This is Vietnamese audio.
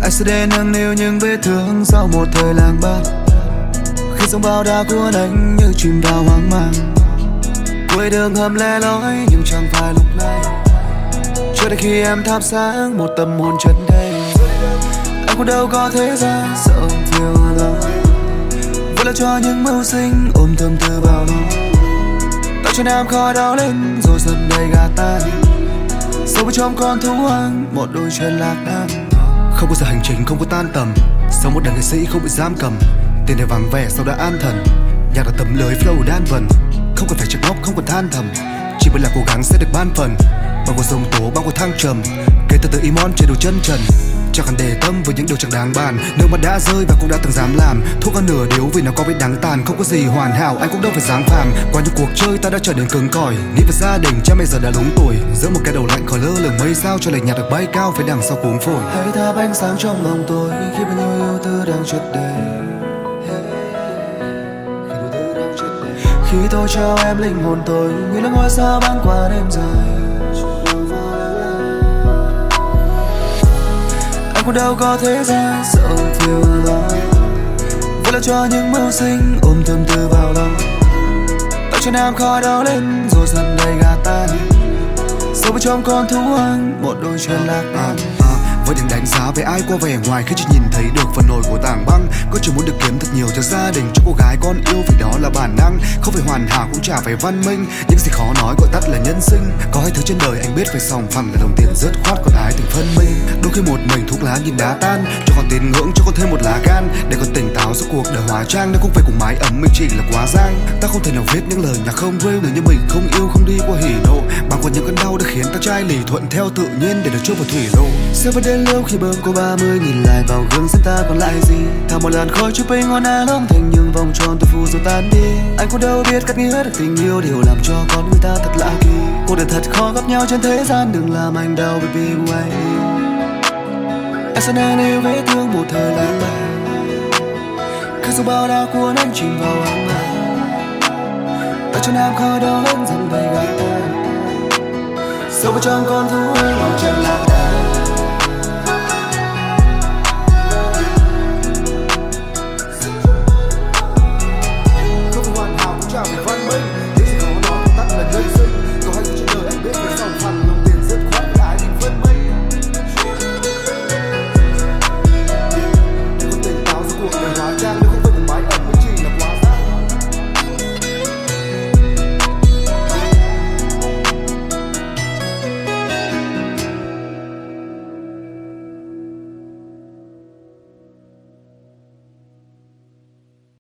Anh sẽ đến nâng niu những vết thương sau một thời lang bạt. Khi sóng bão đã cuốn anh như chìm vào hoang mang. Cuối đường hầm lẻ loi nhưng chẳng phải lúc này. Cho đến khi em thắp sáng một tâm hồn chân đây. Em cũng đâu có thế gian sợ thiếu lòng. Vẫn là cho những mưu sinh ôm tâm tư vào đó. Tạo cho em khói đau lên rồi dần đầy gạt tan. Sâu bên trong con thú hoang một đôi chân lạc đan. Không có giờ hành trình không có tan tầm. Sau một đời nghệ sĩ không bị giam cầm. Tiền để vắng vẻ sau đã an thần. Nhạc là tấm lưới flow đan vần. Không cần phải trách móc không cần than thầm. Chỉ biết là cố gắng sẽ được ban phần. Bao cuộc sông tố bao cuộc thăng trầm. Kể từ từ Imon trên đầu chân trần. Chẳng cần để tâm với những điều chẳng đáng bàn. Nước mắt đã rơi và cũng đã từng dám làm. Thuốc ăn nửa điếu vì nó có vết đắng tàn. Không có gì hoàn hảo anh cũng đâu phải dáng phàm. Qua những cuộc chơi ta đã trở nên cứng cỏi. Nghĩ về gia đình cha mẹ giờ đã lúng tuổi. Giữa một cái đầu lạnh khỏi lơ lửng mây sao cho lệch nhạt được bay cao phía đằng sau cuống phổi. Hãy thắp ánh sáng trong lòng tôi khi bao nhiêu yêu tư đang chất đầy. Khi tôi trao em linh hồn tôi như là ngôi sao băng qua đêm dài. Em cũng đâu có thế gian sợ thiếu lòng. Vẫn là cho những mưu sinh ôm tâm tư vào lòng. Tạo cho em khói đau lên rồi dần đầy gạt tan. Sâu bên trong con thú hoang một đôi chân lạc đan. Với những đánh giá về ai qua vẻ ngoài khi chỉ nhìn thấy được phần nổi của tảng băng. Có chỉ muốn được kiếm thật nhiều cho gia đình, cho cô gái con yêu vì đó là bản năng. Không phải hoàn hảo cũng chả phải văn minh. Những gì khó nói gọi tắt là nhân sinh. Có hai thứ trên đời anh biết phải sòng phẳng là đồng tiền dứt khoát còn ái tình phân minh. Đôi khi một mình thuốc lá nhìn đá tan. Cho con tín ngưỡng cho con thêm một lá gan. Để con tỉnh táo giữa cuộc đời hóa trang. Nếu không phải cùng mái ấm mình chỉ là quá giang. Ta không thể nào viết những lời nhạc không real nếu như mình không yêu không đi qua hỉ nộ. Bằng qua những cơn đau đã khiến ta chai lì thuận theo tự nhiên để được trôi vào thủy lộ. Sẽ vẫn đến lâu khi bơm cô 30 nhìn lại vào gương xem ta còn lại gì. Thả một làn khói chụp hình ngọn á lông thành những vòng tròn tôi phù rồi tan đi. Anh cũng đâu biết cắt nghĩa được tình yêu điều làm cho con người ta thật lạ kỳ. Cuộc đời thật khó gặp nhau trên thế gian đừng làm anh đau baby why. Em sẽ nên yêu vết thương một thời lang bạt. Khi sóng bão đã cuốn anh chìm vào hoang mang. Tay chân em khói đau lên dần đầy gạt tan. Sâu bên trong con thú hoang màu chân lạc đan.